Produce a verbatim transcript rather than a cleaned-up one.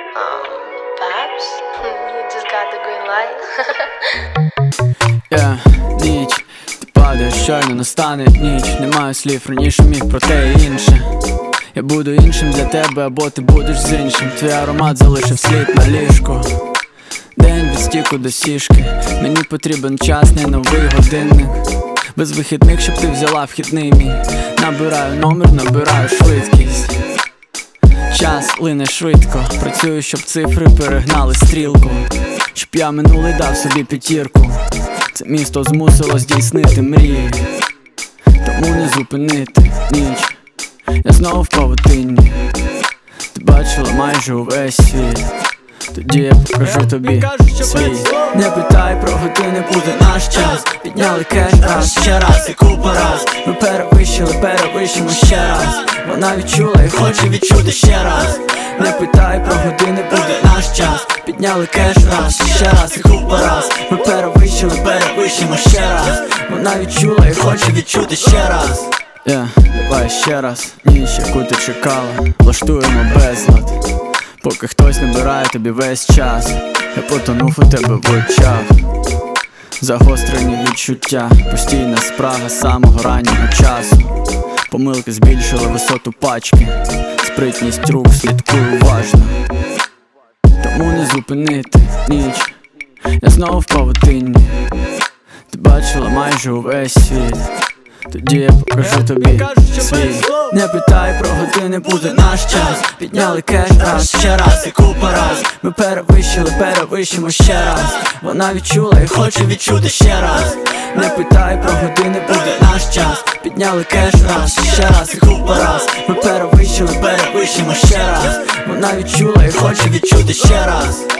Um, Babs? You just got the green light. Yeah, ніч, ти падаєш, щойно настане ніч. Не маю слів, раніше міг, проте і інше. Я буду іншим для тебе, або ти будеш з іншим. Твій аромат залишив слід на ліжку. День від стіку до сішки. Мені потрібен час, не новий годинник. Без вихідних, щоб ти взяла вхідний мій. Набираю номер, набираю швидкість. Час лине швидко. Працюю, щоб цифри перегнали стрілку. Щоб я минулий дав собі п'ятірку. Це місто змусило здійснити мрії. Тому не зупинити ніч. Я знову в павутинні. Ти бачила майже увесь світ. Тоді я покажу тобі свій. Не питай про години, буде наш час. Підняли кеш раз, ще раз і купа раз. Ми перевищили, перевищимо ще раз. Вона відчула і хоче відчути ще раз. Не питай про години, буде наш час. Підняли кеш раз, ще раз і купа раз. Ми перевищили, перевищимо ще раз. Вона відчула і хоче відчути ще раз. Yeah, давай ще раз, ніч, яку ти чекала. Влаштуємо безлад, поки хтось набирає тобі весь час. Я потонув у тебе в очах. Загострені відчуття, постійна спрага з самого раннього часу. Помилки збільшили висоту пачки. Спритність рук, слідкую уважно. Тому не зупинити ніч. Я знову в павутинні. Ти бачила майже увесь світ. Тоді я покажу тобі свій. Не питай про години, буде наш час. Підняли кеш раз, ще раз і купа раз. Ми перевищили, перевищимо ще раз. Вона відчула і хоче відчути ще раз. Не питай про години, буде наш час. Підняли кеш раз, ще раз і купа раз. Ми перевищили, перевищимо ще раз. Вона відчула і хоче відчути ще раз.